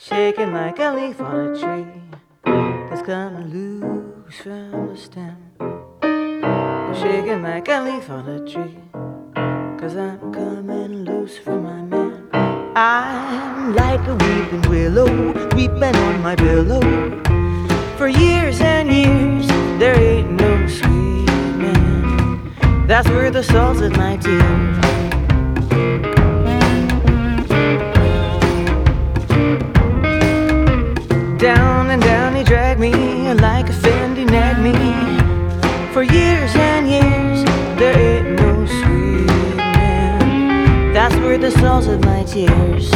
shaking like a leaf on a tree that's come loose from the stem. I'm shaking like a leaf on a tree, 'cause I'm coming loose from my man. I'm like a weeping willow, weeping on my pillow. For years and years, there ain't no sweet man. That's where the salt of my tears. Down and down he dragged me, like a Fendi he nagged me. For years and years, there ain't no sweet man. That's where the salt of my tears.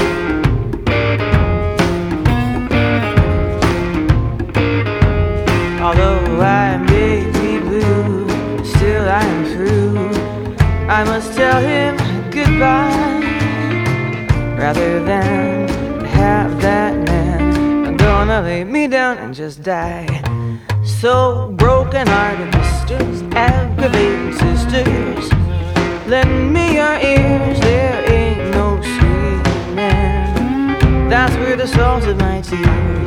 Although I may be blue, still I am through. I must tell him goodbye, rather than have that man gonna lay me down and just die. So broken-hearted misters, aggravating sisters, lend me your ears. There ain't no sweet man. That's where the salt of my tears.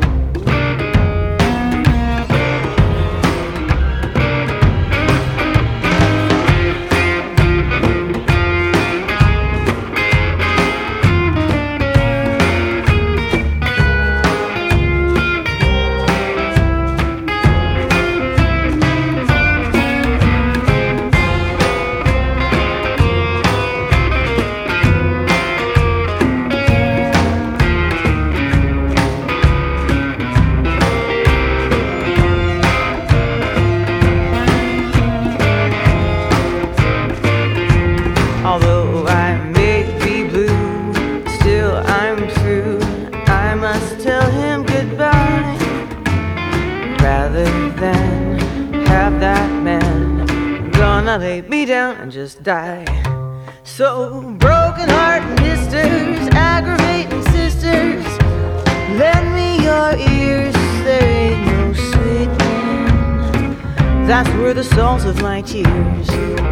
Although I may be blue, still I'm through. I must tell him goodbye, rather than have that man gonna lay me down and just die. So broken-hearted misters, aggravating sisters, lend me your ears. There ain't no sweet man. That's where the salt of my tears.